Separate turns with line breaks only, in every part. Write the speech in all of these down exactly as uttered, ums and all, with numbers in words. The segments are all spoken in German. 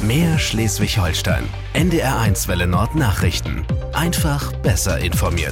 Mehr Schleswig-Holstein. N D R eins Welle Nord Nachrichten. Einfach besser informiert.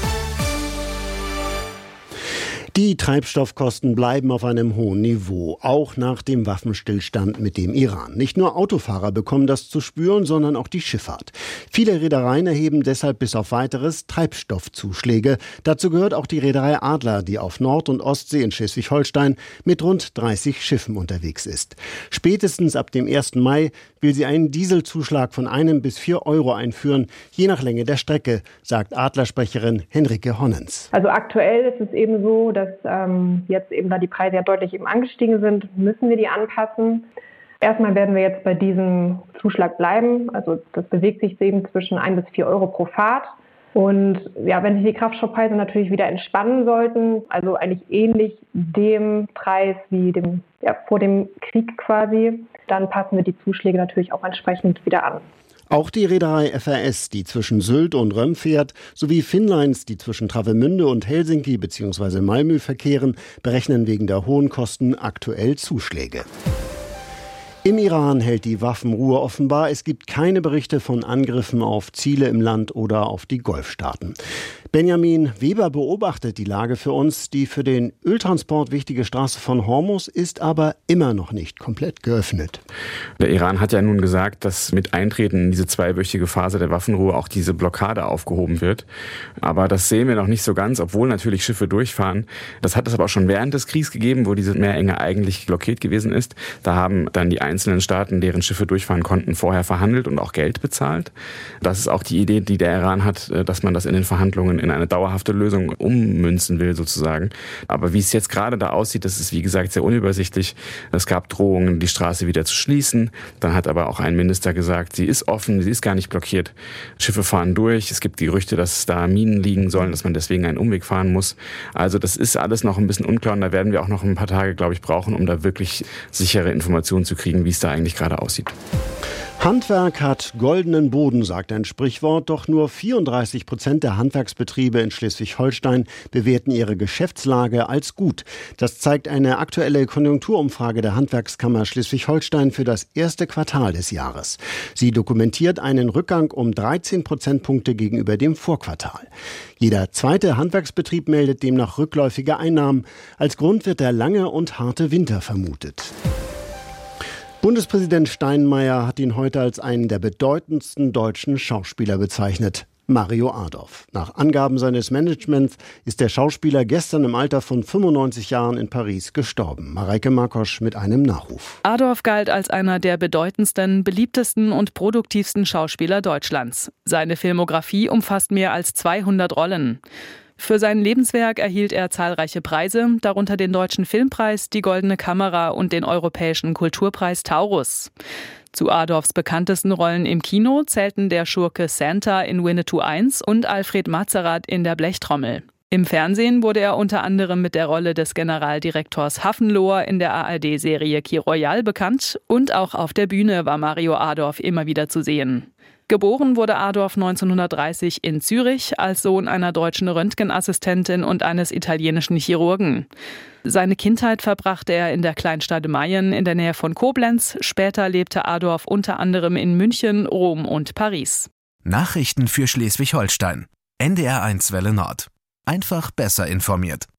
Die Treibstoffkosten bleiben auf einem hohen Niveau, auch nach dem Waffenstillstand mit dem Iran. Nicht nur Autofahrer bekommen das zu spüren, sondern auch die Schifffahrt. Viele Reedereien erheben deshalb bis auf weiteres Treibstoffzuschläge. Dazu gehört auch die Reederei Adler, die auf Nord- und Ostsee in Schleswig-Holstein mit rund dreißig Schiffen unterwegs ist. Spätestens ab dem ersten Mai will sie einen Dieselzuschlag von einem bis vier Euro einführen, je nach Länge der Strecke, sagt Adlersprecherin Henrike Honnens.
Also aktuell ist es eben so, dass ähm, jetzt eben da die Preise ja deutlich eben angestiegen sind, müssen wir die anpassen. Erstmal werden wir jetzt bei diesem Zuschlag bleiben. Also das bewegt sich eben zwischen ein bis vier Euro pro Fahrt. Und ja, wenn sich die Kraftstoffpreise natürlich wieder entspannen sollten, also eigentlich ähnlich dem Preis wie dem ja, vor dem Krieg quasi, dann passen wir die Zuschläge natürlich auch entsprechend wieder an.
Auch die Reederei F R S, die zwischen Sylt und Röm fährt, sowie Finnlines, die zwischen Travemünde und Helsinki bzw. Malmö verkehren, berechnen wegen der hohen Kosten aktuell Zuschläge. Im Iran hält die Waffenruhe offenbar. Es gibt keine Berichte von Angriffen auf Ziele im Land oder auf die Golfstaaten. Benjamin Weber beobachtet die Lage für uns. Die für den Öltransport wichtige Straße von Hormuz ist aber immer noch nicht komplett geöffnet.
Der Iran hat ja nun gesagt, dass mit Eintreten in diese zweiwöchige Phase der Waffenruhe auch diese Blockade aufgehoben wird. Aber das sehen wir noch nicht so ganz, obwohl natürlich Schiffe durchfahren. Das hat es aber auch schon während des Kriegs gegeben, wo diese Meerenge eigentlich blockiert gewesen ist. Da haben dann die einzelnen Staaten, deren Schiffe durchfahren konnten, vorher verhandelt und auch Geld bezahlt. Das ist auch die Idee, die der Iran hat, dass man das in den Verhandlungen in eine dauerhafte Lösung ummünzen will sozusagen. Aber wie es jetzt gerade da aussieht, das ist wie gesagt sehr unübersichtlich. Es gab Drohungen, die Straße wieder zu schließen. Dann hat aber auch ein Minister gesagt, sie ist offen, sie ist gar nicht blockiert. Schiffe fahren durch. Es gibt Gerüchte, dass da Minen liegen sollen, dass man deswegen einen Umweg fahren muss. Also das ist alles noch ein bisschen unklar und da werden wir auch noch ein paar Tage, glaube ich, brauchen, um da wirklich sichere Informationen zu kriegen, wie es da eigentlich gerade aussieht.
Handwerk hat goldenen Boden, sagt ein Sprichwort, doch nur vierunddreißig Prozent der Handwerksbetriebe in Schleswig-Holstein bewerten ihre Geschäftslage als gut. Das zeigt eine aktuelle Konjunkturumfrage der Handwerkskammer Schleswig-Holstein für das erste Quartal des Jahres. Sie dokumentiert einen Rückgang um dreizehn Prozentpunkte gegenüber dem Vorquartal. Jeder zweite Handwerksbetrieb meldet demnach rückläufige Einnahmen. Als Grund wird der lange und harte Winter vermutet. Bundespräsident Steinmeier hat ihn heute als einen der bedeutendsten deutschen Schauspieler bezeichnet. Mario Adorf. Nach Angaben seines Managements ist der Schauspieler gestern im Alter von fünfundneunzig Jahren in Paris gestorben. Mareike Markosch mit einem Nachruf.
Adorf galt als einer der bedeutendsten, beliebtesten und produktivsten Schauspieler Deutschlands. Seine Filmografie umfasst mehr als zweihundert Rollen. Für sein Lebenswerk erhielt er zahlreiche Preise, darunter den Deutschen Filmpreis, die Goldene Kamera und den Europäischen Kulturpreis Taurus. Zu Adorfs bekanntesten Rollen im Kino zählten der Schurke Santa in Winnetou eins und Alfred Mazerat in Der Blechtrommel. Im Fernsehen wurde er unter anderem mit der Rolle des Generaldirektors Hafenlohr in der A R D-Serie Key Royal bekannt und auch auf der Bühne war Mario Adorf immer wieder zu sehen. Geboren wurde Adorf neunzehnhundertdreißig in Zürich als Sohn einer deutschen Röntgenassistentin und eines italienischen Chirurgen. Seine Kindheit verbrachte er in der Kleinstadt Mayen in der Nähe von Koblenz. Später lebte Adorf unter anderem in München, Rom und Paris.
Nachrichten für Schleswig-Holstein. N D R eins Welle Nord. Einfach besser informiert.